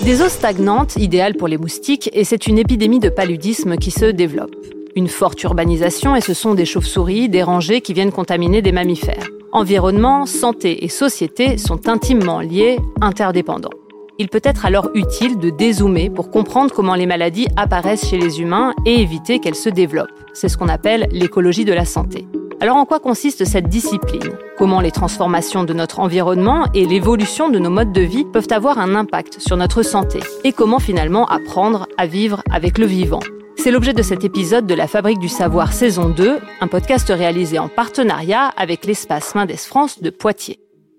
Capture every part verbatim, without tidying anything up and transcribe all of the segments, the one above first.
Des eaux stagnantes, idéales pour les moustiques, et c'est une épidémie de paludisme qui se développe. Une forte urbanisation et ce sont des chauves-souris dérangées qui viennent contaminer des mammifères. Environnement, santé et société sont intimement liés, interdépendants. Il peut être alors utile de dézoomer pour comprendre comment les maladies apparaissent chez les humains et éviter qu'elles se développent. C'est ce qu'on appelle l'écologie de la santé. Alors en quoi consiste cette discipline ? Comment les transformations de notre environnement et l'évolution de nos modes de vie peuvent avoir un impact sur notre santé ? Et comment finalement apprendre à vivre avec le vivant ? C'est l'objet de cet épisode de La Fabrique du Savoir saison deux, un podcast réalisé en partenariat avec l'espace Mendes France de Poitiers.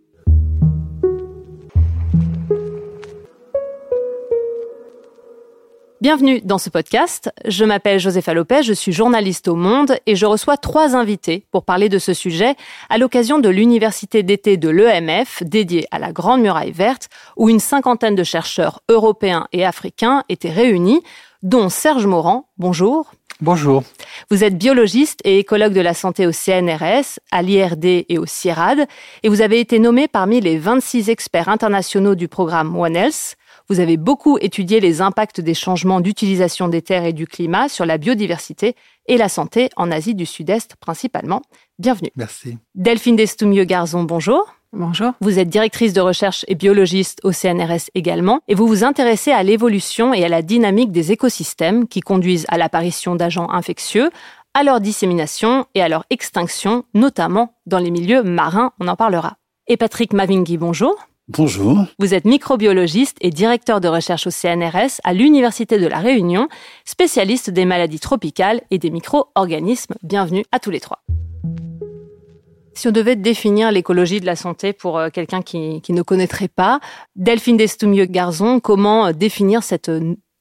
Bienvenue dans ce podcast. Je m'appelle Josepha Lopez, je suis journaliste au Monde et je reçois trois invités pour parler de ce sujet à l'occasion de l'université d'été de l'E M F dédiée à la Grande Muraille Verte où une cinquantaine de chercheurs européens et africains étaient réunis, dont Serge Morand. Bonjour. Bonjour. Vous êtes biologiste et écologue de la santé au C N R S, à l'I R D et au CIRAD et vous avez été nommé parmi les vingt-six experts internationaux du programme One Health. Vous avez beaucoup étudié les impacts des changements d'utilisation des terres et du climat sur la biodiversité et la santé en Asie du Sud-Est principalement. Bienvenue. Merci. Delphine Destumio-Garzon, bonjour. Bonjour. Vous êtes directrice de recherche et biologiste au C N R S également, et vous vous intéressez à l'évolution et à la dynamique des écosystèmes qui conduisent à l'apparition d'agents infectieux, à leur dissémination et à leur extinction, notamment dans les milieux marins, on en parlera. Et Patrick Mavingui, bonjour. Bonjour. Vous êtes microbiologiste et directeur de recherche au C N R S à l'Université de La Réunion, spécialiste des maladies tropicales et des micro-organismes. Bienvenue à tous les trois. Si on devait définir l'écologie de la santé pour quelqu'un qui, qui ne connaîtrait pas, Delphine Destumio-Garzon, comment définir cette discipline ?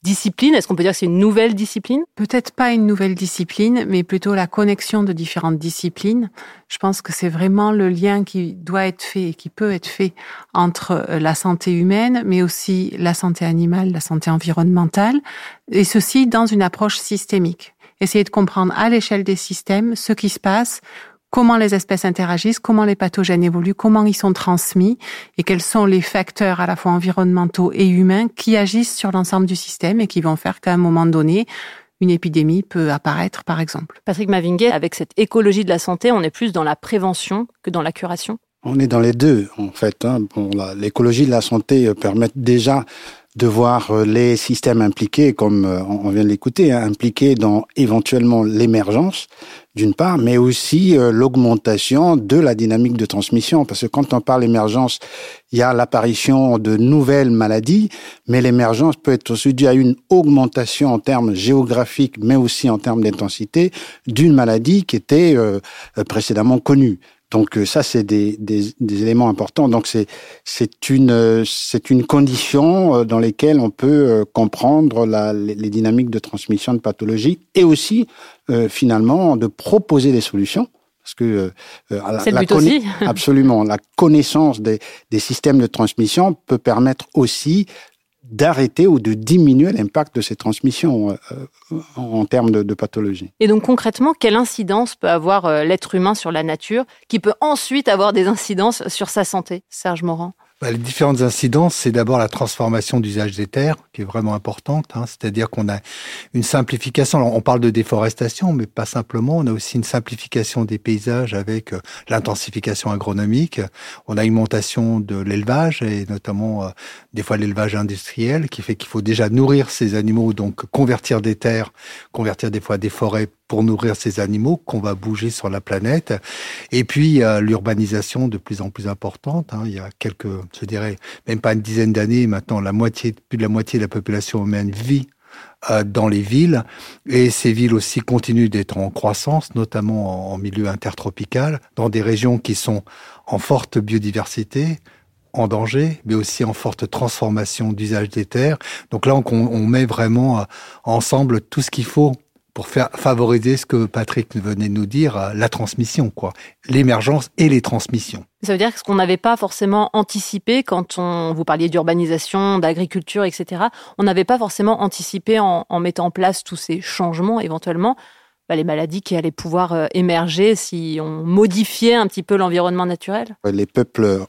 Est-ce qu'on peut dire que c'est une nouvelle discipline ? Peut-être pas une nouvelle discipline, mais plutôt la connexion de différentes disciplines. Je pense que c'est vraiment le lien qui doit être fait et qui peut être fait entre la santé humaine, mais aussi la santé animale, la santé environnementale, et ceci dans une approche systémique. Essayer de comprendre à l'échelle des systèmes ce qui se passe, comment les espèces interagissent, comment les pathogènes évoluent, comment ils sont transmis et quels sont les facteurs à la fois environnementaux et humains qui agissent sur l'ensemble du système et qui vont faire qu'à un moment donné, une épidémie peut apparaître, par exemple. Patrick Mavingui, avec cette écologie de la santé, on est plus dans la prévention que dans la curation ? On est dans les deux, en fait. Hein. Bon, la, l'écologie de la santé permet déjà de voir les systèmes impliqués, comme on vient de l'écouter, hein, impliqués dans éventuellement l'émergence, d'une part, mais aussi euh, l'augmentation de la dynamique de transmission. Parce que quand on parle d'émergence, il y a l'apparition de nouvelles maladies, mais l'émergence peut être aussi due à une augmentation en termes géographiques, mais aussi en termes d'intensité, d'une maladie qui était euh, précédemment connue. Donc ça, c'est des, des, des éléments importants. Donc c'est c'est une c'est une condition dans laquelle on peut comprendre la, les, les dynamiques de transmission de pathologies et aussi euh, finalement de proposer des solutions. Parce que euh, la, c'est le la but conna- aussi. absolument, la connaissance des, des systèmes de transmission peut permettre aussi d'arrêter ou de diminuer l'impact de ces transmissions euh, en termes de, de pathologie. Et donc concrètement, quelle incidence peut avoir euh, l'être humain sur la nature, qui peut ensuite avoir des incidences sur sa santé ? Serge Morand. Bah, les différentes incidences, c'est d'abord la transformation d'usage des terres, qui est vraiment importante. Hein, c'est-à-dire qu'on a une simplification. Alors, on parle de déforestation, mais pas simplement. On a aussi une simplification des paysages avec euh, l'intensification agronomique. On a une augmentation de l'élevage, et notamment euh, des fois l'élevage industriel, qui fait qu'il faut déjà nourrir ces animaux, donc convertir des terres, convertir des fois des forêts pour nourrir ces animaux qu'on va bouger sur la planète. Et puis, euh, l'urbanisation de plus en plus importante. Hein. Il y a quelques, je dirais, même pas une dizaine d'années, maintenant, la moitié, plus de la moitié de la population humaine vit euh, dans les villes. Et ces villes aussi continuent d'être en croissance, notamment en, en milieu intertropical, dans des régions qui sont en forte biodiversité, en danger, mais aussi en forte transformation d'usage des terres. Donc là, on, on met vraiment euh, ensemble tout ce qu'il faut pour faire favoriser ce que Patrick venait de nous dire, la transmission, quoi, l'émergence et les transmissions. Ça veut dire que ce qu'on n'avait pas forcément anticipé quand on, vous parliez d'urbanisation, d'agriculture, et cetera, on n'avait pas forcément anticipé en, en mettant en place tous ces changements, éventuellement, bah, les maladies qui allaient pouvoir euh, émerger si on modifiait un petit peu l'environnement naturel. Les peuples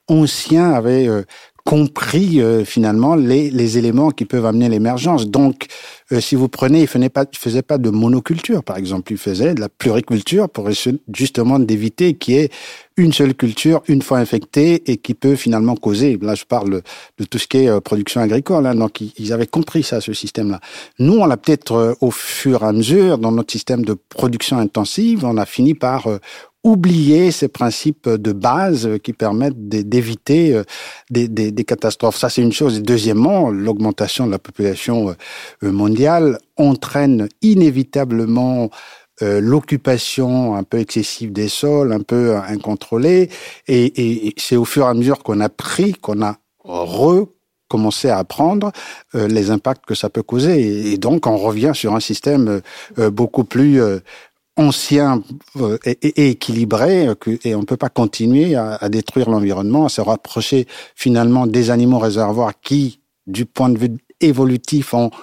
anciens avaient euh, compris euh, finalement les, les éléments qui peuvent amener l'émergence. Donc, euh, si vous prenez, il ne faisait pas de monoculture, par exemple, il faisait de la pluriculture pour essayer justement d'éviter qu'il y ait une seule culture, une fois infectée, et qui peut finalement causer, là je parle de tout ce qui est euh, production agricole, hein, donc ils, ils avaient compris ça, ce système-là. Nous, on l'a peut-être, euh, au fur et à mesure, dans notre système de production intensive, on a fini par euh, oublier ces principes de base qui permettent d'éviter des, des, des catastrophes. Ça, c'est une chose. Et deuxièmement, l'augmentation de la population mondiale entraîne inévitablement euh, l'occupation un peu excessive des sols, un peu incontrôlée. Et, et, et c'est au fur et à mesure qu'on a pris, qu'on a recommencé à apprendre euh, les impacts que ça peut causer. Et, et donc, on revient sur un système euh, beaucoup plus... Euh, ancien euh, et, et équilibré, euh, que, et on ne peut pas continuer à, à détruire l'environnement, à se rapprocher finalement des animaux réservoirs qui, du point de vue évolutif, en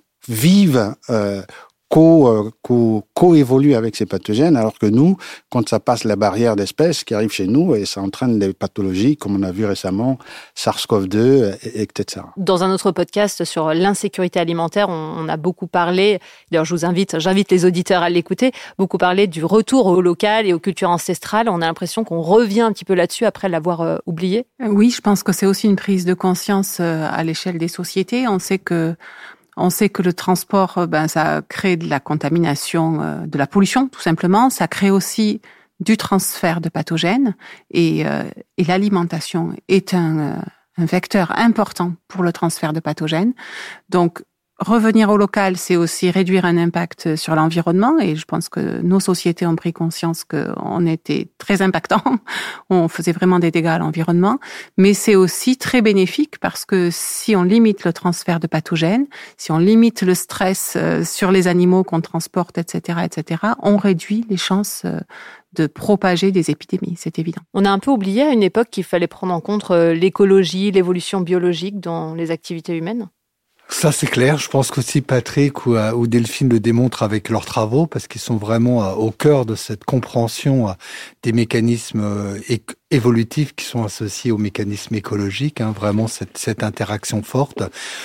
vivent euh, co, euh, co, co-évoluent avec ces pathogènes, alors que nous, quand ça passe la barrière d'espèces qui arrive chez nous, et ça entraîne des pathologies, comme on a vu récemment, SARS-CoV deux, et cetera. Dans un autre podcast sur l'insécurité alimentaire, on, on a beaucoup parlé, d'ailleurs je vous invite, j'invite les auditeurs à l'écouter, beaucoup parlé du retour au local et aux cultures ancestrales. On a l'impression qu'on revient un petit peu là-dessus après l'avoir euh, oublié. Oui, je pense que c'est aussi une prise de conscience euh, à l'échelle des sociétés. On sait que On sait que le transport, ben, ça crée de la contamination, euh, de la pollution, tout simplement. Ça crée aussi du transfert de pathogènes. Et, euh, et l'alimentation est un, euh, un vecteur important pour le transfert de pathogènes. Donc, revenir au local, c'est aussi réduire un impact sur l'environnement. Et je pense que nos sociétés ont pris conscience qu'on était très impactant. On faisait vraiment des dégâts à l'environnement. Mais c'est aussi très bénéfique parce que si on limite le transfert de pathogènes, si on limite le stress sur les animaux qu'on transporte, et cetera, et cetera, on réduit les chances de propager des épidémies, c'est évident. On a un peu oublié à une époque qu'il fallait prendre en compte l'écologie, l'évolution biologique dans les activités humaines. Ça, c'est clair. Je pense qu'aussi Patrick ou, ou Delphine le démontrent avec leurs travaux parce qu'ils sont vraiment au cœur de cette compréhension des mécanismes évolutifs qui sont associés aux mécanismes écologiques. Hein, vraiment, cette, cette interaction forte.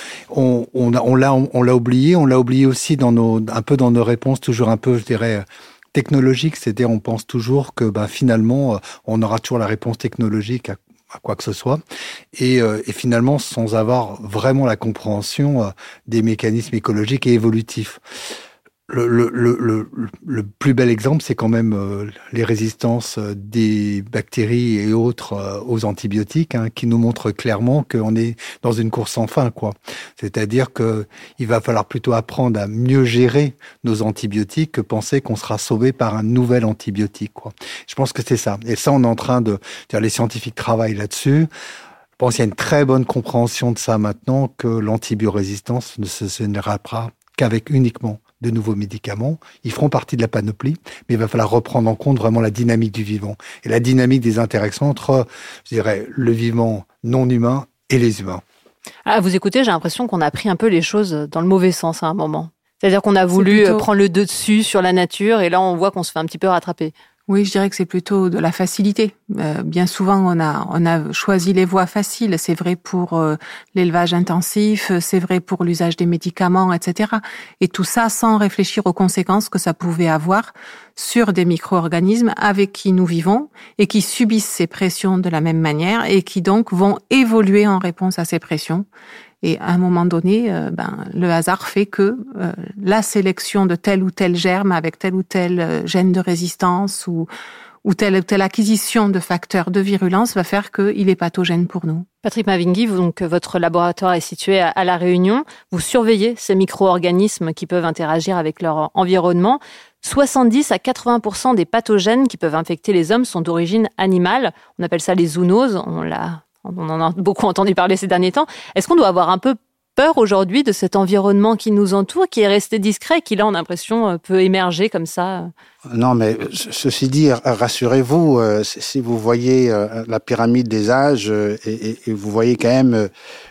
On, on, a, on l'a, on l'a oublié. On l'a oublié aussi dans nos, un peu dans nos réponses, toujours un peu, je dirais, technologiques. C'est-à-dire, on pense toujours que, ben, finalement, on aura toujours la réponse technologique à à quoi que ce soit, et, euh, et finalement sans avoir vraiment la compréhension euh, des mécanismes écologiques et évolutifs. Le, le, le, le, le plus bel exemple, c'est quand même euh, les résistances des bactéries et autres euh, aux antibiotiques, hein, qui nous montrent clairement qu'on est dans une course sans fin, quoi. C'est-à-dire que il va falloir plutôt apprendre à mieux gérer nos antibiotiques que penser qu'on sera sauvé par un nouvel antibiotique, quoi. Je pense que c'est ça. Et ça, on est en train de, dire, les scientifiques travaillent là-dessus. Je pense qu'il y a une très bonne compréhension de ça maintenant, que l'antibiorésistance ne se générera qu'avec uniquement de nouveaux médicaments. Ils feront partie de la panoplie, mais il va falloir reprendre en compte vraiment la dynamique du vivant et la dynamique des interactions entre, je dirais, le vivant non humain et les humains. À vous écouter, j'ai l'impression qu'on a pris un peu les choses dans le mauvais sens à un moment. C'est-à-dire qu'on a voulu plutôt prendre le dessus sur la nature et là, on voit qu'on se fait un petit peu rattraper. Oui, je dirais que c'est plutôt de la facilité. Euh, bien souvent, on a on a choisi les voies faciles. C'est vrai pour euh, l'élevage intensif, c'est vrai pour l'usage des médicaments, et cetera. Et tout ça sans réfléchir aux conséquences que ça pouvait avoir sur des micro-organismes avec qui nous vivons et qui subissent ces pressions de la même manière et qui donc vont évoluer en réponse à ces pressions. Et à un moment donné, euh, ben, le hasard fait que euh, la sélection de tel ou tel germe avec tel ou tel euh, gène de résistance ou, ou telle ou telle acquisition de facteurs de virulence va faire qu'il est pathogène pour nous. Patrick Mavinghi, donc, votre laboratoire est situé à, à La Réunion. Vous surveillez ces micro-organismes qui peuvent interagir avec leur environnement. soixante-dix à quatre-vingts pour cent des pathogènes qui peuvent infecter les hommes sont d'origine animale. On appelle ça les zoonoses. On l'a On en a beaucoup entendu parler ces derniers temps. Est-ce qu'on doit avoir un peu peur aujourd'hui de cet environnement qui nous entoure, qui est resté discret, qui là, on a l'impression, peut émerger comme ça? Non, mais ceci dit, rassurez-vous, si vous voyez la pyramide des âges, et, et vous voyez quand même,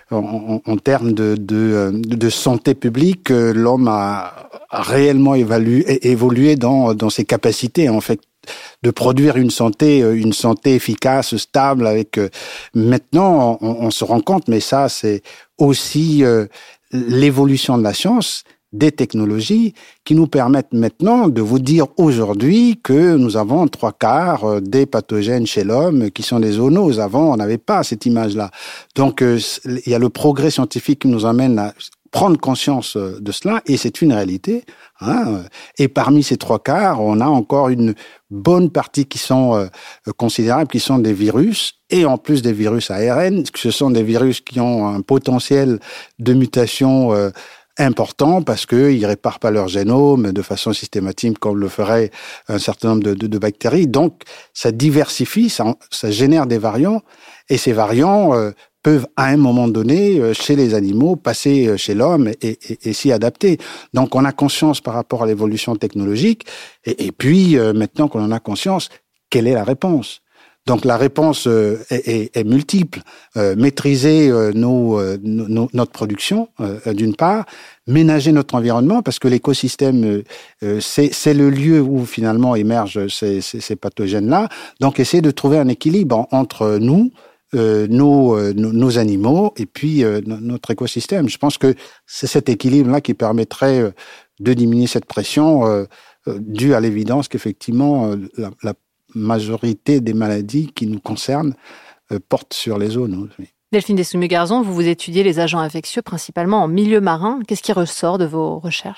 en, en termes de, de, de santé publique, l'homme a réellement évalué, évolué dans, dans ses capacités à infecter, de produire une santé, une santé efficace, stable. Avec euh, maintenant, on, on se rend compte, mais ça, c'est aussi euh, l'évolution de la science, des technologies qui nous permettent maintenant de vous dire aujourd'hui que nous avons trois quarts des pathogènes chez l'homme qui sont des zoonoses. Avant, on n'avait pas cette image-là. Donc, euh, il y a le progrès scientifique qui nous amène à prendre conscience de cela, et c'est une réalité. Hein. Et parmi ces trois quarts, on a encore une bonne partie qui sont euh, considérables, qui sont des virus, et en plus des virus A R N, ce sont des virus qui ont un potentiel de mutation euh, important parce qu'ils réparent pas leur génome de façon systématique comme le ferait un certain nombre de, de, de bactéries. Donc, ça diversifie, ça, ça génère des variants, et ces variants euh, peuvent à un moment donné, euh, chez les animaux, passer chez l'homme et, et, et s'y adapter. Donc, on a conscience par rapport à l'évolution technologique, et, et puis, euh, maintenant qu'on en a conscience, quelle est la réponse ? Donc la réponse euh, est, est, est multiple. Euh, maîtriser euh, nos, euh, nos, notre production, euh, d'une part, ménager notre environnement, parce que l'écosystème, euh, c'est, c'est le lieu où finalement émergent ces, ces, ces pathogènes-là. Donc essayer de trouver un équilibre entre nous, euh, nos, euh, nos animaux, et puis euh, notre écosystème. Je pense que c'est cet équilibre-là qui permettrait euh, de diminuer cette pression euh, euh, due à l'évidence qu'effectivement, euh, la, la majorité des maladies qui nous concernent euh, portent sur les zoonoses. Oui. Delphine Dessoumeux-Garzon, vous vous étudiez les agents infectieux principalement en milieu marin. Qu'est-ce qui ressort de vos recherches ?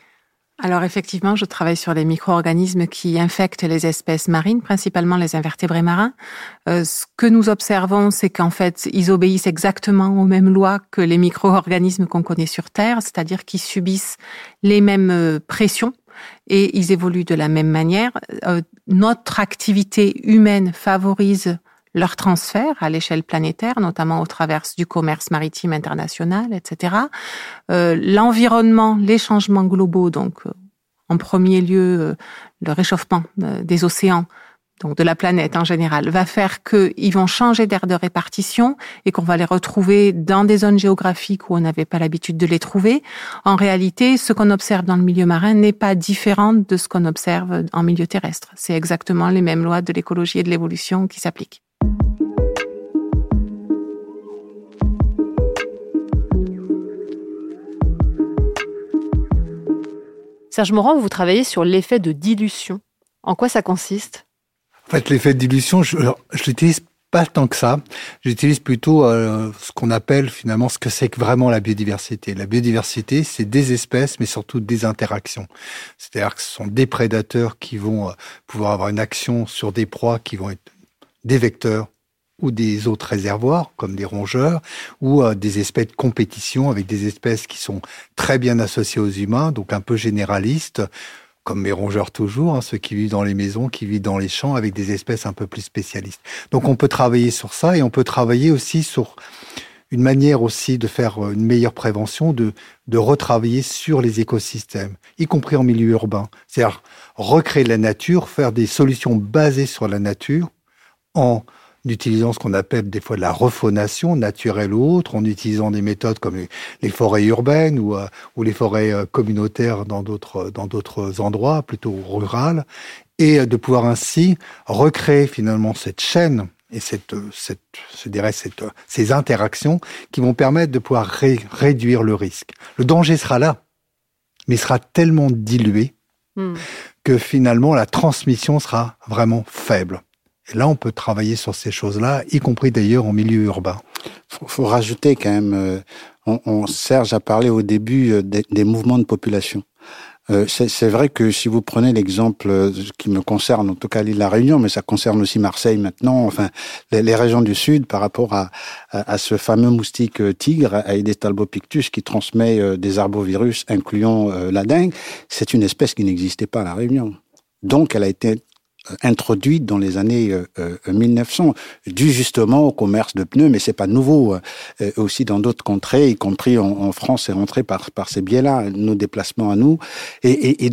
Alors effectivement, je travaille sur les micro-organismes qui infectent les espèces marines, principalement les invertébrés marins. Euh, ce que nous observons, c'est qu'en fait, ils obéissent exactement aux mêmes lois que les micro-organismes qu'on connaît sur Terre, c'est-à-dire qu'ils subissent les mêmes pressions et ils évoluent de la même manière. Euh, notre activité humaine favorise leur transfert à l'échelle planétaire, notamment au travers du commerce maritime international, et cetera. Euh, l'environnement, les changements globaux, donc euh, en premier lieu euh, le réchauffement euh, des océans, donc de la planète en général, va faire qu'ils vont changer d'aire de répartition et qu'on va les retrouver dans des zones géographiques où on n'avait pas l'habitude de les trouver. En réalité, ce qu'on observe dans le milieu marin n'est pas différent de ce qu'on observe en milieu terrestre. C'est exactement les mêmes lois de l'écologie et de l'évolution qui s'appliquent. Serge Morand, vous travaillez sur l'effet de dilution. En quoi ça consiste ? En fait, l'effet de dilution, je, je l'utilise pas tant que ça. J'utilise plutôt euh, ce qu'on appelle finalement ce que c'est que vraiment la biodiversité. La biodiversité, c'est des espèces, mais surtout des interactions. C'est-à-dire que ce sont des prédateurs qui vont euh, pouvoir avoir une action sur des proies qui vont être des vecteurs ou des autres réservoirs, comme des rongeurs, ou euh, des espèces de compétition avec des espèces qui sont très bien associées aux humains, donc un peu généralistes, comme mes rongeurs toujours, hein, ceux qui vivent dans les maisons, qui vivent dans les champs, avec des espèces un peu plus spécialistes. Donc on peut travailler sur ça, et on peut travailler aussi sur une manière aussi de faire une meilleure prévention, de, de retravailler sur les écosystèmes, y compris en milieu urbain. C'est-à-dire recréer la nature, faire des solutions basées sur la nature, en utilisant ce qu'on appelle des fois de la refaunation naturelle ou autre, en utilisant des méthodes comme les forêts urbaines ou, euh, ou les forêts euh, communautaires dans d'autres, dans d'autres endroits, plutôt rurales, et euh, de pouvoir ainsi recréer finalement cette chaîne et cette, cette, je dirais cette, ces interactions qui vont permettre de pouvoir ré, réduire le risque. Le danger sera là, mais il sera tellement dilué mmh. que finalement la transmission sera vraiment faible. Et là, on peut travailler sur ces choses-là, y compris d'ailleurs en milieu urbain. Faut, faut rajouter quand même, euh, on, on, Serge a parlé au début euh, des, des mouvements de population. Euh, c'est, c'est vrai que si vous prenez l'exemple euh, qui me concerne, en tout cas l'île de la Réunion, mais ça concerne aussi Marseille maintenant, enfin les, les régions du Sud, par rapport à, à, à ce fameux moustique euh, tigre, Aedes albopictus, qui transmet euh, des arbovirus, incluant euh, la dengue, c'est une espèce qui n'existait pas à la Réunion. Donc, elle a été introduite dans les années euh, mille neuf cents, dû justement au commerce de pneus, mais c'est pas nouveau. Euh, aussi dans d'autres contrées, y compris en, en France, c'est rentré par par ces biais-là, nos déplacements à nous. Et, et, et donc,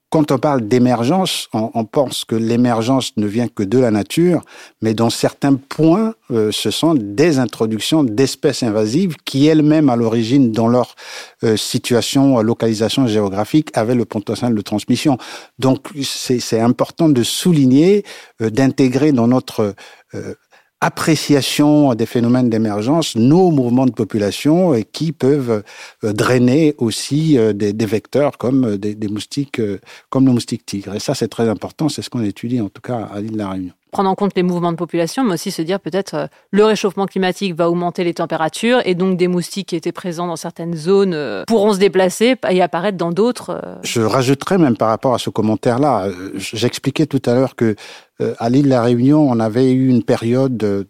quand on parle d'émergence, on, on pense que l'émergence ne vient que de la nature, mais dans certains points, euh, ce sont des introductions d'espèces invasives qui elles-mêmes, à l'origine, dans leur euh, situation, localisation géographique, avaient le potentiel de transmission. Donc, c'est, c'est important de souligner, euh, d'intégrer dans notre euh, appréciation des phénomènes d'émergence, nos mouvements de population et qui peuvent euh, drainer aussi euh, des, des vecteurs comme euh, des, des moustiques, euh, comme le moustique tigre. Et ça, c'est très important, c'est ce qu'on étudie en tout cas à l'île de la Réunion. Prendre en compte les mouvements de population, mais aussi se dire peut-être euh, le réchauffement climatique va augmenter les températures et donc des moustiques qui étaient présents dans certaines zones euh, pourront se déplacer et apparaître dans d'autres. Euh... Je rajouterais même par rapport à ce commentaire-là, euh, j'expliquais tout à l'heure que euh, à l'île de la Réunion, on avait eu une période, euh,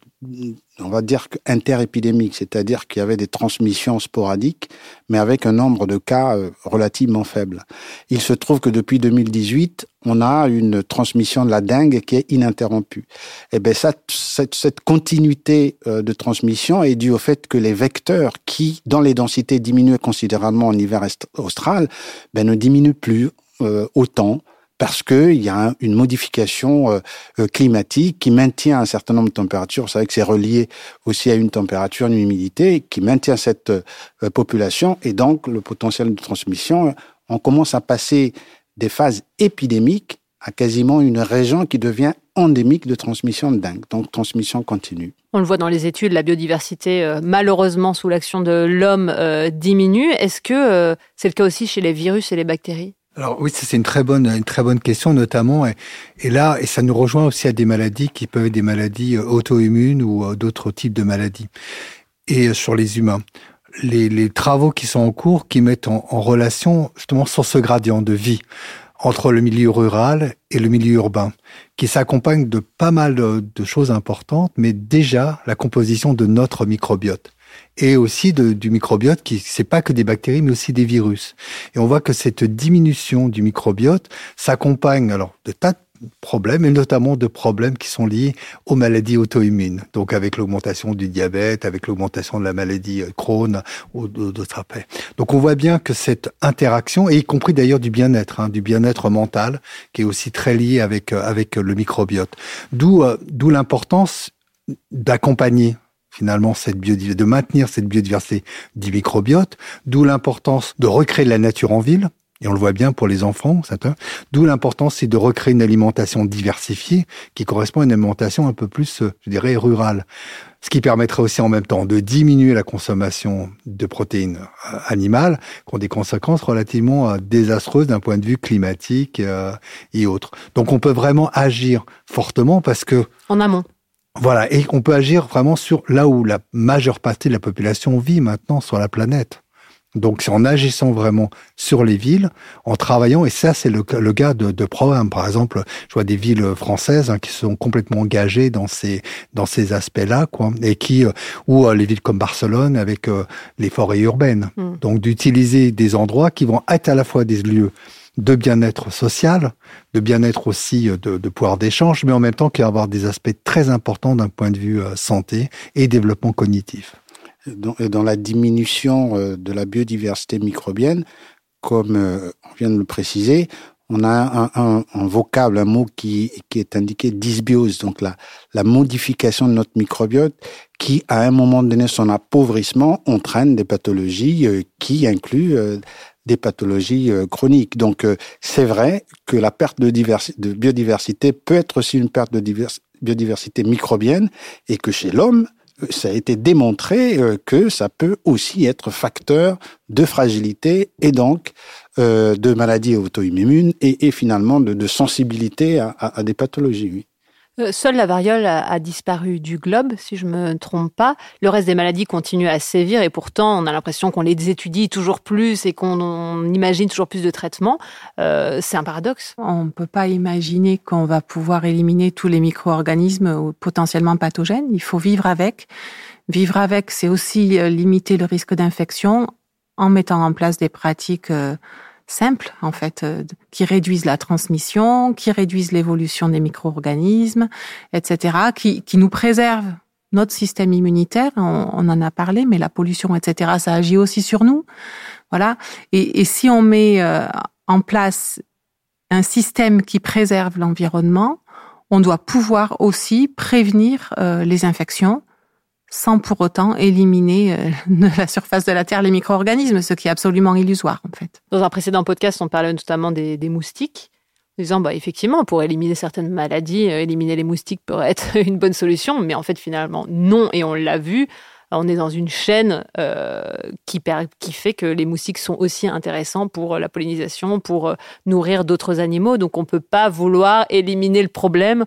on va dire interépidémique, c'est-à-dire qu'il y avait des transmissions sporadiques, mais avec un nombre de cas euh, relativement faible. Il se trouve que depuis deux mille dix-huit, on a une transmission de la dengue qui est ininterrompue. Et ben ça, cette, cette continuité euh, de transmission est due au fait que les vecteurs qui, dans les densités, diminuaient considérablement en hiver est- austral, ben ne diminuent plus euh, autant. Parce qu'il y a une modification euh, climatique qui maintient un certain nombre de températures. Vous savez que c'est relié aussi à une température, une humidité, qui maintient cette euh, population. Et donc, le potentiel de transmission, on commence à passer des phases épidémiques à quasiment une région qui devient endémique de transmission de dengue. Donc, transmission continue. On le voit dans les études, la biodiversité, euh, malheureusement, sous l'action de l'homme, euh, diminue. Est-ce que euh, c'est le cas aussi chez les virus et les bactéries ? Alors oui, c'est une très bonne, une très bonne question notamment, et, et là, et ça nous rejoint aussi à des maladies qui peuvent être des maladies auto-immunes ou d'autres types de maladies. Et sur les humains, les, les travaux qui sont en cours, qui mettent en, en relation justement sur ce gradient de vie entre le milieu rural et le milieu urbain, qui s'accompagne de pas mal de, de choses importantes, mais déjà la composition de notre microbiote. Et aussi de, du microbiote, qui c'est pas que des bactéries, mais aussi des virus. Et on voit que cette diminution du microbiote s'accompagne alors de tas de problèmes, et notamment de problèmes qui sont liés aux maladies auto-immunes. Donc avec l'augmentation du diabète, avec l'augmentation de la maladie Crohn ou d'autres aspects. Donc on voit bien que cette interaction, et y compris d'ailleurs du bien-être, hein, du bien-être mental, qui est aussi très lié avec avec le microbiote. D'où euh, d'où l'importance d'accompagner finalement cette biodiversité, de maintenir cette biodiversité du microbiote, d'où l'importance de recréer de la nature en ville, et on le voit bien pour les enfants, ça, d'où l'importance c'est de recréer une alimentation diversifiée qui correspond à une alimentation un peu plus, je dirais, rurale. Ce qui permettrait aussi en même temps de diminuer la consommation de protéines animales qui ont des conséquences relativement désastreuses d'un point de vue climatique et autres. Donc on peut vraiment agir fortement parce que... En amont. Voilà, et on peut agir vraiment sur là où la majeure partie de la population vit maintenant sur la planète. Donc c'est en agissant vraiment sur les villes, en travaillant, et ça c'est le, le cas de, de programmes. Par exemple, je vois des villes françaises hein, qui sont complètement engagées dans ces dans ces aspects-là, quoi, et qui ou euh, les villes comme Barcelone avec euh, les forêts urbaines. Mmh. Donc d'utiliser des endroits qui vont être à la fois des lieux de bien-être social, de bien-être aussi de, de pouvoir d'échange, mais en même temps qu'il va y avoir des aspects très importants d'un point de vue euh, santé et développement cognitif. Dans, dans la diminution euh, de la biodiversité microbienne, comme euh, on vient de le préciser, on a un, un, un vocable, un mot qui, qui est indiqué dysbiose, donc la, la modification de notre microbiote qui, à un moment donné, son appauvrissement entraîne des pathologies euh, qui incluent euh, des pathologies euh, chroniques. Donc, euh, c'est vrai que la perte de, diversi- de biodiversité peut être aussi une perte de divers- biodiversité microbienne et que chez l'homme, ça a été démontré euh, que ça peut aussi être facteur de fragilité et donc euh, de maladies auto-immunes et, et finalement de, de sensibilité à, à, à des pathologies. Oui. Euh, seule la variole a, a disparu du globe, si je me trompe pas. Le reste des maladies continuent à sévir et pourtant on a l'impression qu'on les étudie toujours plus et qu'on on imagine toujours plus de traitements. Euh, c'est un paradoxe. On ne peut pas imaginer qu'on va pouvoir éliminer tous les micro-organismes potentiellement pathogènes. Il faut vivre avec. Vivre avec, c'est aussi limiter le risque d'infection en mettant en place des pratiques euh, simples, en fait, euh, qui réduisent la transmission, qui réduisent l'évolution des micro-organismes, et cetera, qui, qui nous préservent notre système immunitaire. On, on en a parlé, mais la pollution, et cetera, ça agit aussi sur nous. Voilà. Et, et si on met euh, en place un système qui préserve l'environnement, on doit pouvoir aussi prévenir euh, les infections sans pour autant éliminer euh, de la surface de la Terre les micro-organismes, ce qui est absolument illusoire en fait. Dans un précédent podcast, on parlait notamment des, des moustiques, en disant bah, effectivement, pour éliminer certaines maladies, euh, éliminer les moustiques pourrait être une bonne solution, mais en fait finalement non, et on l'a vu. On est dans une chaîne euh, qui, per- qui fait que les moustiques sont aussi intéressants pour la pollinisation, pour euh, nourrir d'autres animaux. Donc, on ne peut pas vouloir éliminer le problème.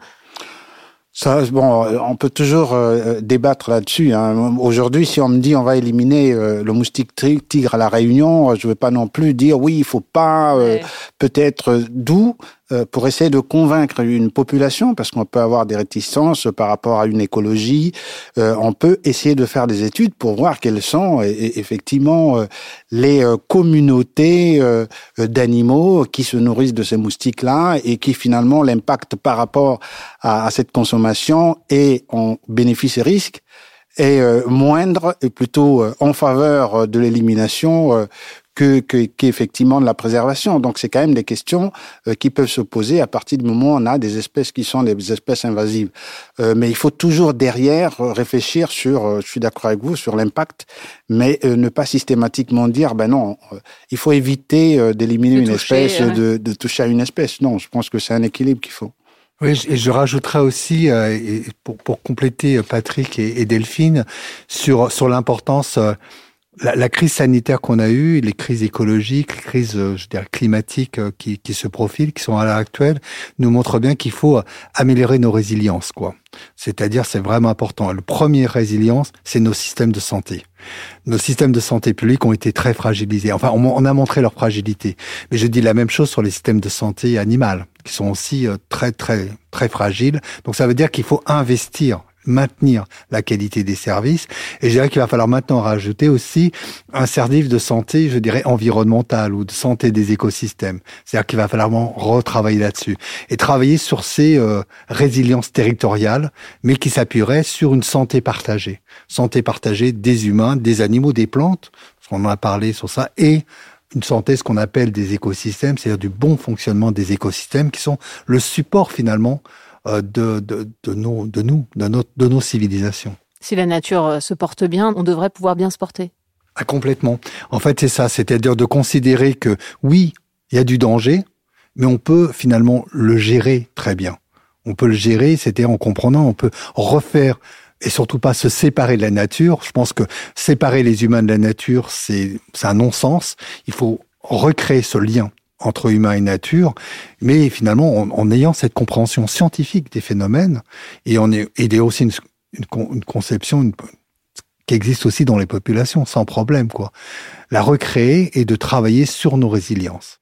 Ça, bon, on peut toujours euh, débattre là-dessus. Hein. Aujourd'hui, si on me dit on va éliminer euh, le moustique tigre à la Réunion, je ne vais pas non plus dire oui, il ne faut pas, euh, ouais. peut-être d'où euh, pour essayer de convaincre une population, parce qu'on peut avoir des réticences par rapport à une écologie. Euh, on peut essayer de faire des études pour voir quelles sont et, et, effectivement euh, les euh, communautés euh, d'animaux qui se nourrissent de ces moustiques-là et qui finalement l'impact par rapport à, à cette consommation et en bénéfice et risque est euh, moindre et plutôt euh, en faveur de l'élimination euh, que, que qu'effectivement de la préservation. Donc c'est quand même des questions euh, qui peuvent se poser à partir du moment où on a des espèces qui sont des espèces invasives. Euh, mais il faut toujours derrière réfléchir sur, euh, je suis d'accord avec vous, sur l'impact, mais euh, ne pas systématiquement dire ben non, euh, il faut éviter euh, d'éliminer de une toucher, espèce, ouais. de, de toucher à une espèce. Non, je pense que c'est un équilibre qu'il faut. Oui, et je rajouterais aussi, euh, pour, pour compléter Patrick et, et Delphine, sur, sur l'importance, euh, la, la crise sanitaire qu'on a eue, les crises écologiques, les crises euh, je veux dire, climatiques euh, qui, qui se profilent, qui sont à l'heure actuelle, nous montrent bien qu'il faut améliorer nos résiliences, quoi. C'est-à-dire, c'est vraiment important. Le premier résilience, c'est nos systèmes de santé. Nos systèmes de santé publique ont été très fragilisés. Enfin, on, on a montré leur fragilité. Mais je dis la même chose sur les systèmes de santé animale, qui sont aussi euh, très, très, très fragiles. Donc, ça veut dire qu'il faut investir, maintenir la qualité des services. Et je dirais qu'il va falloir maintenant rajouter aussi un service de santé, je dirais, environnementale ou de santé des écosystèmes. C'est-à-dire qu'il va falloir retravailler là-dessus. Et travailler sur ces euh, résiliences territoriales, mais qui s'appuieraient sur une santé partagée. Santé partagée des humains, des animaux, des plantes, parce qu'on en a parlé sur ça, et une santé, ce qu'on appelle des écosystèmes, c'est-à-dire du bon fonctionnement des écosystèmes, qui sont le support finalement De, de, de, nos, de nous, de, notre, de nos civilisations. Si la nature se porte bien, on devrait pouvoir bien se porter. Ah, complètement. En fait, c'est ça, c'est-à-dire de considérer que, oui, il y a du danger, mais on peut finalement le gérer très bien. On peut le gérer, c'est-à-dire en comprenant, on peut refaire, et surtout pas se séparer de la nature. Je pense que séparer les humains de la nature, c'est, c'est un non-sens. Il faut recréer ce lien entre humain et nature, mais finalement en, en ayant cette compréhension scientifique des phénomènes, et on est, il y a aussi une, une, une conception une, qui existe aussi dans les populations, sans problème, quoi. La recréer et de travailler sur nos résiliences.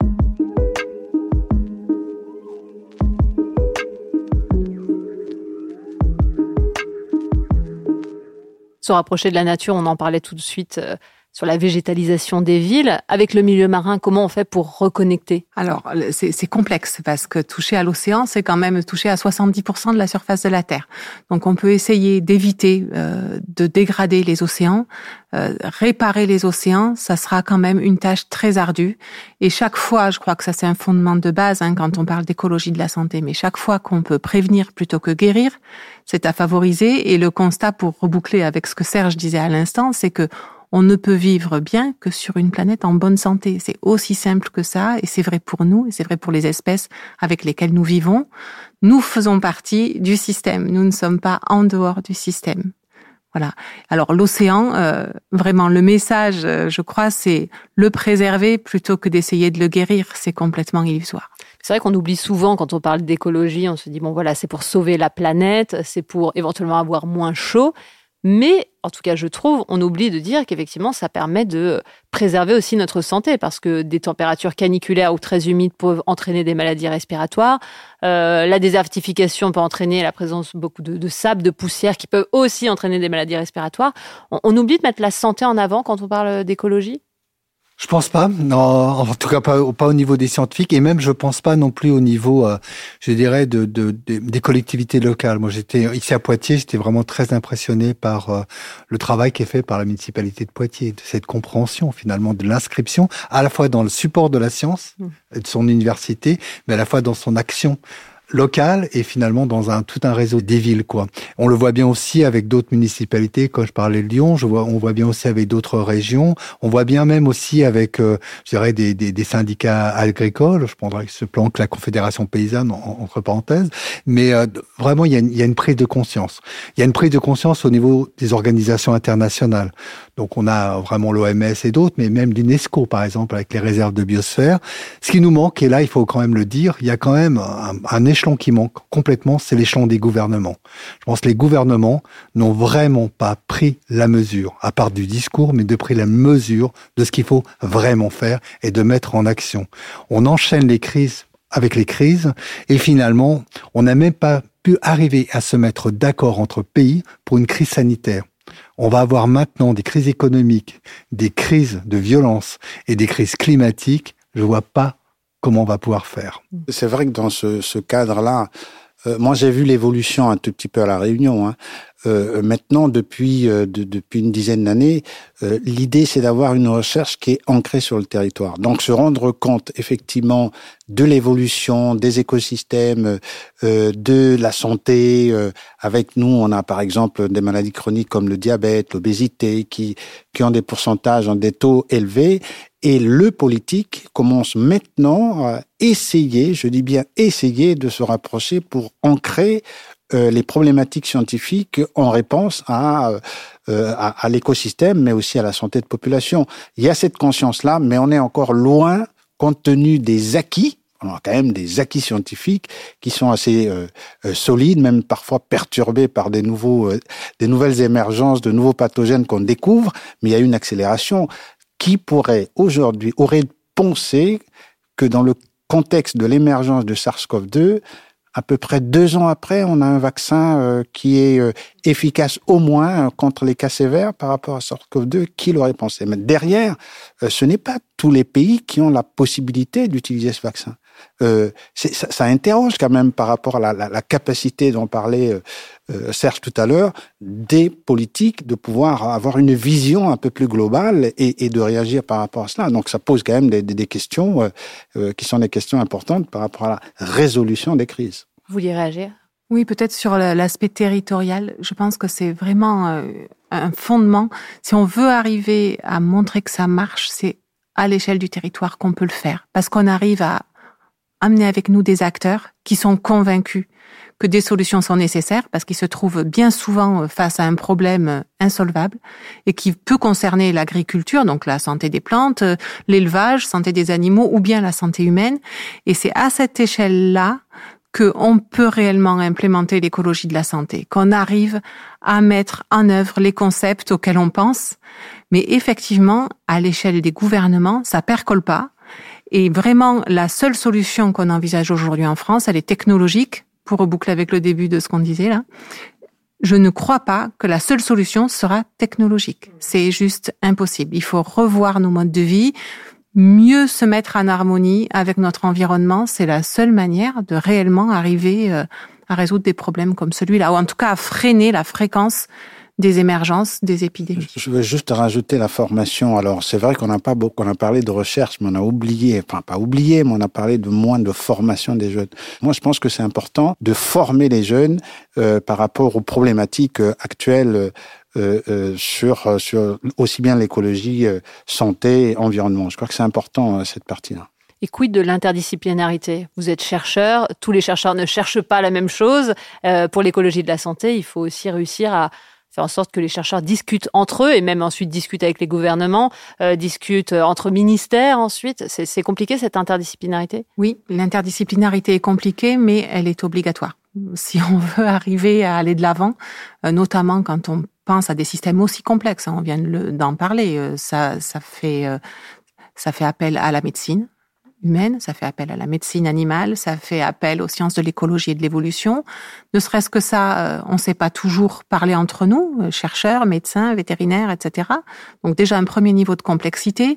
Se rapprocher de la nature, on en parlait tout de suite euh, sur la végétalisation des villes. Avec le milieu marin, comment on fait pour reconnecter ? Alors, c'est, c'est complexe parce que toucher à l'océan, c'est quand même toucher à soixante-dix pour cent de la surface de la Terre. Donc, on peut essayer d'éviter euh, de dégrader les océans. Euh, réparer les océans, ça sera quand même une tâche très ardue. Et chaque fois, je crois que ça c'est un fondement de base hein, quand on parle d'écologie de la santé, mais chaque fois qu'on peut prévenir plutôt que guérir, c'est à favoriser. Et le constat, pour reboucler avec ce que Serge disait à l'instant, c'est que on ne peut vivre bien que sur une planète en bonne santé. C'est aussi simple que ça, et c'est vrai pour nous, et c'est vrai pour les espèces avec lesquelles nous vivons. Nous faisons partie du système, nous ne sommes pas en dehors du système. Voilà. Alors l'océan, euh, vraiment le message, euh, je crois, c'est le préserver plutôt que d'essayer de le guérir. C'est complètement illusoire. C'est vrai qu'on oublie souvent quand on parle d'écologie, on se dit bon voilà, c'est pour sauver la planète, c'est pour éventuellement avoir moins chaud. Mais, en tout cas, je trouve, on oublie de dire qu'effectivement, ça permet de préserver aussi notre santé parce que des températures caniculaires ou très humides peuvent entraîner des maladies respiratoires. Euh, la désertification peut entraîner la présence beaucoup de, de sable, de poussière qui peuvent aussi entraîner des maladies respiratoires. On, on oublie de mettre la santé en avant quand on parle d'écologie ? Je pense pas, non, en tout cas pas, pas au niveau des scientifiques, et même je pense pas non plus au niveau, euh, je dirais, de, de, de des collectivités locales. Moi, j'étais ici à Poitiers, j'étais vraiment très impressionné par euh, le travail qui est fait par la municipalité de Poitiers, de cette compréhension finalement de l'inscription, à la fois dans le support de la science et de son université, mais à la fois dans son action locale et finalement dans un tout un réseau des villes, quoi. On le voit bien aussi avec d'autres municipalités, quand je parlais de Lyon, je vois, on voit bien aussi avec d'autres régions, on voit bien même aussi avec, euh, je dirais, des, des, des syndicats agricoles, je prendrais ce plan que la Confédération paysanne, en, entre parenthèses, mais euh, vraiment, il y, a une, il y a une prise de conscience. Il y a une prise de conscience au niveau des organisations internationales. Donc on a vraiment l'O M S et d'autres, mais même l'UNESCO, par exemple, avec les réserves de biosphère. Ce qui nous manque, et là, il faut quand même le dire, il y a quand même un, un échelon qui manque complètement, c'est l'échelon des gouvernements. Je pense que les gouvernements n'ont vraiment pas pris la mesure, à part du discours, mais de pris la mesure de ce qu'il faut vraiment faire et de mettre en action. On enchaîne les crises avec les crises, et finalement, on n'a même pas pu arriver à se mettre d'accord entre pays pour une crise sanitaire. On va avoir maintenant des crises économiques, des crises de violence et des crises climatiques. Je vois pas comment on va pouvoir faire. C'est vrai que dans ce, ce cadre-là, euh, moi j'ai vu l'évolution un tout petit peu à La Réunion. Hein. Euh, maintenant, depuis euh, de, depuis une dizaine d'années, euh, l'idée c'est d'avoir une recherche qui est ancrée sur le territoire. Donc se rendre compte effectivement de l'évolution des écosystèmes, euh, de la santé. Euh, avec nous, on a par exemple des maladies chroniques comme le diabète, l'obésité, qui qui ont des pourcentages, ont des taux élevés. Et le politique commence maintenant à essayer, je dis bien essayer, de se rapprocher pour ancrer euh, les problématiques scientifiques en réponse à, euh, à, à l'écosystème, mais aussi à la santé de population. Il y a cette conscience-là, mais on est encore loin, compte tenu des acquis. On a quand même des acquis scientifiques qui sont assez euh, euh, solides, même parfois perturbés par des nouveaux, euh, des nouvelles émergences, de nouveaux pathogènes qu'on découvre, mais il y a une accélération. Qui pourrait aujourd'hui, aurait pensé que dans le contexte de l'émergence de SARS-CoV deux, à peu près deux ans après, on a un vaccin euh, qui est euh, efficace au moins euh, contre les cas sévères par rapport à SARS-CoV deux, qui l'aurait pensé? Mais derrière, euh, ce n'est pas tous les pays qui ont la possibilité d'utiliser ce vaccin. Euh, c'est, ça, ça interroge quand même par rapport à la, la, la capacité dont parlait euh, euh, Serge tout à l'heure, des politiques de pouvoir avoir une vision un peu plus globale et, et de réagir par rapport à cela. Donc ça pose quand même des, des, des questions euh, euh, qui sont des questions importantes par rapport à la résolution des crises. Vous vouliez réagir ? Oui, peut-être sur l'aspect territorial. Je pense que c'est vraiment un fondement. Si on veut arriver à montrer que ça marche, c'est à l'échelle du territoire qu'on peut le faire. Parce qu'on arrive à amener avec nous des acteurs qui sont convaincus que des solutions sont nécessaires, parce qu'ils se trouvent bien souvent face à un problème insolvable et qui peut concerner l'agriculture, donc la santé des plantes, l'élevage, santé des animaux ou bien la santé humaine. Et c'est à cette échelle-là qu'on peut réellement implémenter l'écologie de la santé, qu'on arrive à mettre en œuvre les concepts auxquels on pense. Mais effectivement, à l'échelle des gouvernements, ça percole pas. Et vraiment, la seule solution qu'on envisage aujourd'hui en France, elle est technologique, pour reboucler avec le début de ce qu'on disait là. Je ne crois pas que la seule solution sera technologique. C'est juste impossible. Il faut revoir nos modes de vie, mieux se mettre en harmonie avec notre environnement. C'est la seule manière de réellement arriver à résoudre des problèmes comme celui-là, ou en tout cas à freiner la fréquence des émergences, des épidémies. Je veux juste rajouter la formation. Alors, c'est vrai qu'on n'a pas beaucoup, on a parlé de recherche, mais on a oublié, enfin, pas oublié, mais on a parlé de moins de formation des jeunes. Moi, je pense que c'est important de former les jeunes euh, par rapport aux problématiques euh, actuelles euh, euh, sur, sur aussi bien l'écologie, euh, santé, environnement. Je crois que c'est important, euh, cette partie-là. Et quid de l'interdisciplinarité ? Vous êtes chercheur, tous les chercheurs ne cherchent pas la même chose. Euh, pour l'écologie de la santé, il faut aussi réussir à faire en sorte que les chercheurs discutent entre eux et même ensuite discutent avec les gouvernements, euh, discutent entre ministères ensuite. C'est, c'est compliqué cette interdisciplinarité ? Oui, l'interdisciplinarité est compliquée, mais elle est obligatoire. Si on veut arriver à aller de l'avant, euh, notamment quand on pense à des systèmes aussi complexes, hein, on vient de le, d'en parler, euh, ça, ça fait, euh, ça fait appel à la médecine, humaine, ça fait appel à la médecine animale, ça fait appel aux sciences de l'écologie et de l'évolution. Ne serait-ce que ça, on ne sait pas toujours parler entre nous, chercheurs, médecins, vétérinaires, et cetera. Donc déjà un premier niveau de complexité.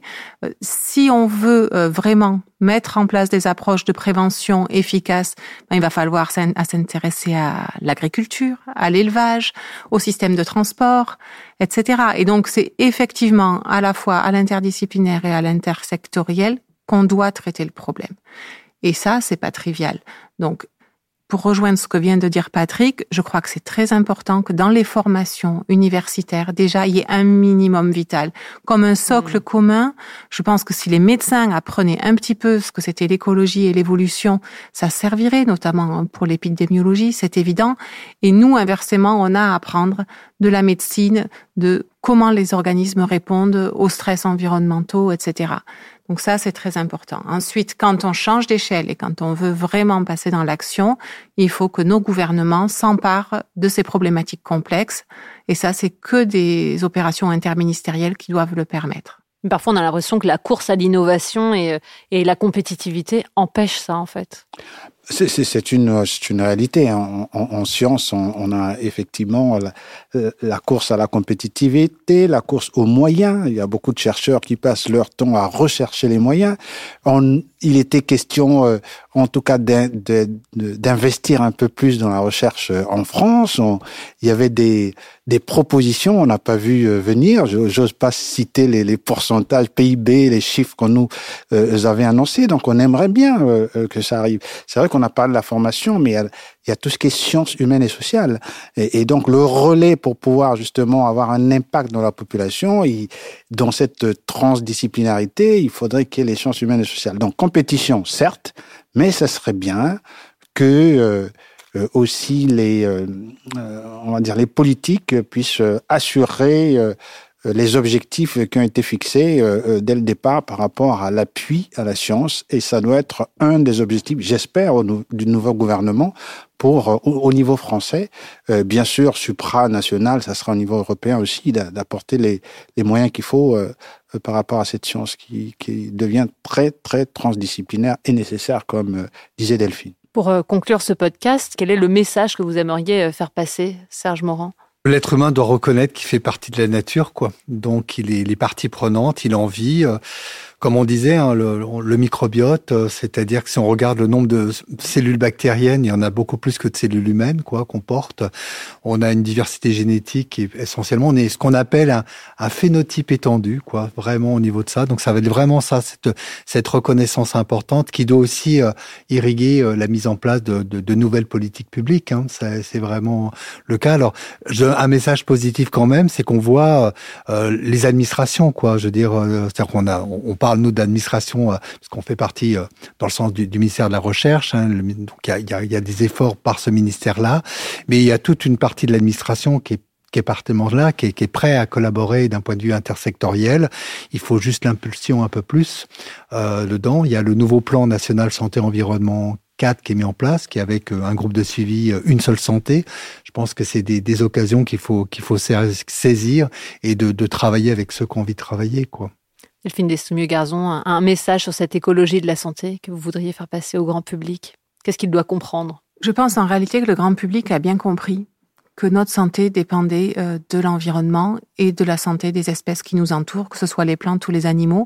Si on veut vraiment mettre en place des approches de prévention efficaces, ben, il va falloir s'intéresser à l'agriculture, à l'élevage, au système de transport, et cetera. Et donc c'est effectivement à la fois à l'interdisciplinaire et à l'intersectoriel qu'on doit traiter le problème. Et ça, c'est pas trivial. Donc, pour rejoindre ce que vient de dire Patrick, je crois que c'est très important que dans les formations universitaires, déjà, il y ait un minimum vital. Comme un socle mmh. commun, je pense que si les médecins apprenaient un petit peu ce que c'était l'écologie et l'évolution, ça servirait, notamment pour l'épidémiologie, c'est évident. Et nous, inversement, on a à apprendre de la médecine, de comment les organismes répondent aux stress environnementaux, et cetera. Donc ça, c'est très important. Ensuite, quand on change d'échelle et quand on veut vraiment passer dans l'action, il faut que nos gouvernements s'emparent de ces problématiques complexes. Et ça, c'est que des opérations interministérielles qui doivent le permettre. Parfois, on a l'impression que la course à l'innovation et, et la compétitivité empêchent ça, en fait. C'est, c'est, c'est, une, c'est une réalité. En, en, en science, on, on a effectivement la, la course à la compétitivité, la course aux moyens. Il y a beaucoup de chercheurs qui passent leur temps à rechercher les moyens. On, il était question, euh, en tout cas, d'in, de, d'investir un peu plus dans la recherche en France. On, il y avait des, des propositions, on n'a pas vu venir. J'ose pas citer les, les pourcentages P I B, les chiffres qu'on nous euh, avait annoncés. Donc, on aimerait bien euh, que ça arrive. C'est vrai qu'on a parlé de la formation, mais il y a, il y a tout ce qui est sciences humaines et sociales. Et, et donc, le relais pour pouvoir justement avoir un impact dans la population, il, dans cette transdisciplinarité, il faudrait qu'il y ait les sciences humaines et sociales. Donc, compétition, certes, mais ça serait bien que euh, euh, aussi les, euh, on va dire, les politiques puissent assurer euh, les objectifs qui ont été fixés euh, dès le départ par rapport à l'appui à la science. Et ça doit être un des objectifs, j'espère, au, du nouveau gouvernement pour, au, au niveau français. Euh, bien sûr, supranational, ça sera au niveau européen aussi, d'apporter les, les moyens qu'il faut euh, par rapport à cette science qui, qui devient très, très transdisciplinaire et nécessaire, comme euh, disait Delphine. Pour euh, conclure ce podcast, quel est le message que vous aimeriez faire passer, Serge Morand ? L'être humain doit reconnaître qu'il fait partie de la nature, quoi. Donc, il est les parties prenantes, il en vit. Euh, comme on disait, hein, le, le microbiote, euh, c'est-à-dire que si on regarde le nombre de cellules bactériennes, il y en a beaucoup plus que de cellules humaines, quoi, qu'on porte. On a une diversité génétique et essentiellement, on est ce qu'on appelle un, un phénotype étendu, quoi, vraiment au niveau de ça. Donc, ça va être vraiment ça, cette, cette reconnaissance importante qui doit aussi euh, irriguer euh, la mise en place de, de, de nouvelles politiques publiques. Hein. Ça, c'est vraiment le cas. Alors, je, un message positif quand même, c'est qu'on voit euh, les administrations, quoi. Je veux dire, euh, c'est-à-dire qu'on a, on, on parle nous d'administration euh, parce qu'on fait partie euh, dans le sens du, du ministère de la Recherche. Hein, le, donc il y a, il y, a, il y a des efforts par ce ministère-là, mais il y a toute une partie de l'administration qui est qui est partement là, qui est, qui est prêt à collaborer d'un point de vue intersectoriel. Il faut juste l'impulsion un peu plus euh, dedans. Il y a le nouveau plan national santé-environnement quatre qui est mis en place, qui est avec un groupe de suivi Une Seule Santé. Je pense que c'est des, des occasions qu'il faut, qu'il faut saisir et de, de travailler avec ceux qui ont envie de travailler, quoi. Delphine Desoumieux-Garzon, un, un message sur cette écologie de la santé que vous voudriez faire passer au grand public. Qu'est-ce qu'il doit comprendre ? Je pense en réalité que le grand public a bien compris que notre santé dépendait euh, de l'environnement et de la santé des espèces qui nous entourent, que ce soit les plantes ou les animaux.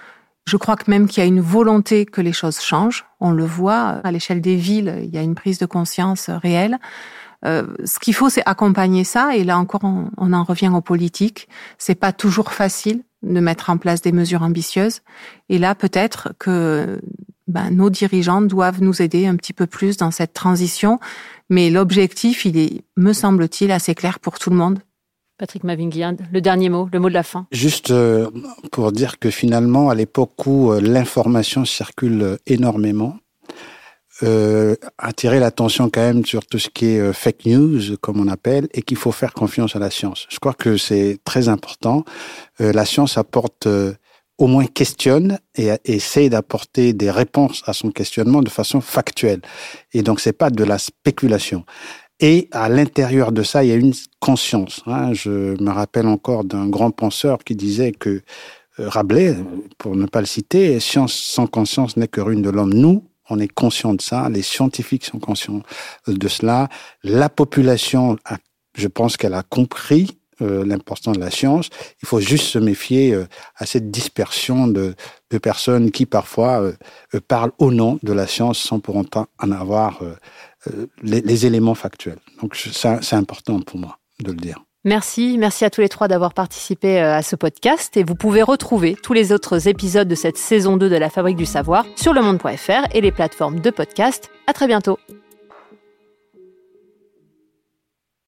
Je crois que même qu'il y a une volonté que les choses changent. On le voit à l'échelle des villes, il y a une prise de conscience réelle. Euh, ce qu'il faut, c'est accompagner ça. Et là encore, on, on en revient aux politiques. C'est pas toujours facile de mettre en place des mesures ambitieuses. Et là, peut-être que ben, nos dirigeants doivent nous aider un petit peu plus dans cette transition. Mais l'objectif, il est, me semble-t-il, assez clair pour tout le monde. Patrick Mavin-Guillen, le dernier mot, le mot de la fin. Juste euh, pour dire que finalement, à l'époque où euh, l'information circule énormément, euh, attirer l'attention quand même sur tout ce qui est euh, fake news, comme on appelle, et qu'il faut faire confiance à la science. Je crois que c'est très important. Euh, la science apporte, euh, au moins questionne et, et essaie d'apporter des réponses à son questionnement de façon factuelle. Et donc, c'est pas de la spéculation. Et à l'intérieur de ça, il y a une conscience. Hein. Je me rappelle encore d'un grand penseur qui disait que Rabelais, pour ne pas le citer, « Science sans conscience n'est que ruine de l'homme ». Nous, on est conscients de ça, les scientifiques sont conscients de cela. La population, a, je pense qu'elle a compris euh, l'importance de la science. Il faut juste se méfier euh, à cette dispersion de, de personnes qui parfois euh, parlent au nom de la science sans pour autant en avoir euh, euh, les, les éléments factuels. Donc ça, c'est important pour moi de le dire. Merci, merci à tous les trois d'avoir participé à ce podcast et vous pouvez retrouver tous les autres épisodes de cette saison deux de la Fabrique du Savoir sur le monde point f r et les plateformes de podcast. À très bientôt.